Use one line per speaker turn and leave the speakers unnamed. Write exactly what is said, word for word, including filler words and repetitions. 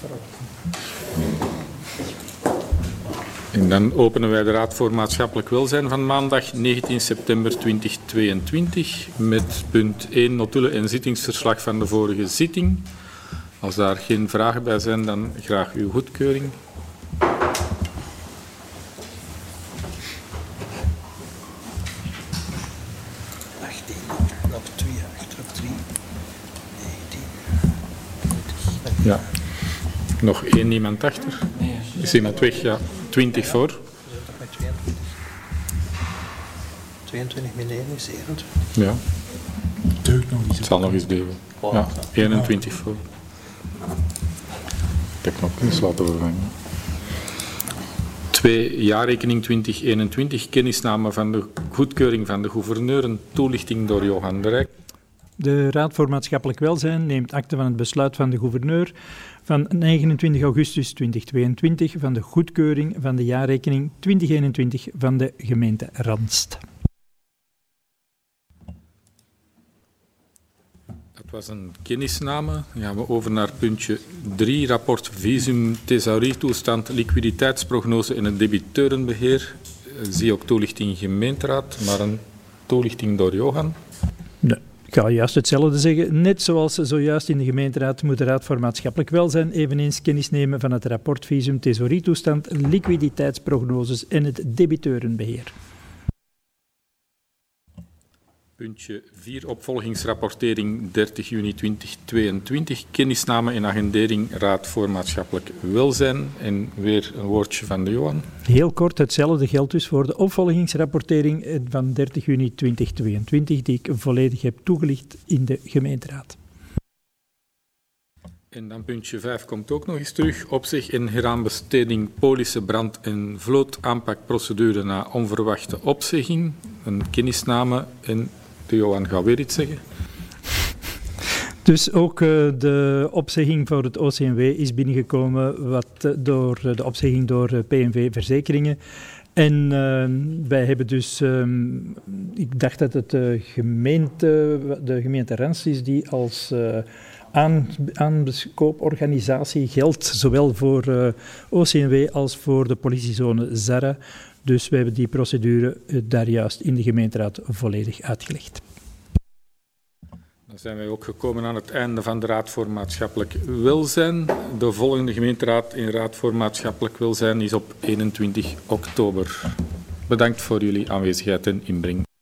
En dan openen wij de Raad voor Maatschappelijk Welzijn van maandag negentien september tweeduizend tweeëntwintig met punt één, notulen en zittingsverslag van de vorige zitting. Als daar geen vragen bij zijn, dan graag uw goedkeuring.
achttien, op twee, achter op drie, negentien, twintig.
Ja. Nog één iemand achter? Is iemand weg? Ja. twintig voor.
We zitten bij tweeëntwintig. tweeëntwintig min één is eenentwintig.
Ja.
Deugd nog niet.
Het zal nog eens deugen. Ja, eenentwintig voor. De knop eens laten vervangen. twee. Jaarrekening twintig eenentwintig. Kennisname van de goedkeuring van de gouverneur. Een toelichting door Johan de Rijk.
De Raad voor Maatschappelijk Welzijn neemt akte van het besluit van de gouverneur van negenentwintig augustus tweeduizend tweeëntwintig van de goedkeuring van de jaarrekening twintig eenentwintig van de gemeente Randst.
Dat was een kennisname. Dan gaan we over naar puntje drie, rapport visum, thesaurietoestand, liquiditeitsprognose en het debiteurenbeheer. Zie ook toelichting gemeenteraad, maar een toelichting door Johan.
Nee. Ik ga juist hetzelfde zeggen. Net zoals zojuist in de gemeenteraad moet de Raad voor Maatschappelijk Welzijn eveneens kennis nemen van het rapport visum, thesaurietoestand, liquiditeitsprognoses en het debiteurenbeheer.
Puntje vier, opvolgingsrapportering dertig juni tweeduizend tweeëntwintig, kennisname en agendering Raad voor Maatschappelijk Welzijn. En weer een woordje van de Johan.
Heel kort, hetzelfde geldt dus voor de opvolgingsrapportering van dertig juni tweeduizend tweeëntwintig, die ik volledig heb toegelicht in de gemeenteraad.
En dan puntje vijf komt ook nog eens terug. Opzeg en heraanbesteding polissen, brand- en vlootaanpakprocedure na onverwachte opzegging. Een kennisname en de Johan gaat weer iets zeggen.
Dus ook uh, de opzegging voor het O C M W is binnengekomen wat, uh, door uh, de opzegging door uh, P N V Verzekeringen. En uh, wij hebben dus, um, ik dacht dat het de gemeente, de gemeente Randst is die als uh, aan, aanbeskooporganisatie geldt, zowel voor uh, O C M W als voor de politiezone Zara. Dus we hebben die procedure uh, daar juist in de gemeenteraad volledig uitgelegd.
Dan zijn wij ook gekomen aan het einde van de Raad voor Maatschappelijk Welzijn. De volgende gemeenteraad in Raad voor Maatschappelijk Welzijn is op eenentwintig oktober. Bedankt voor jullie aanwezigheid en inbreng.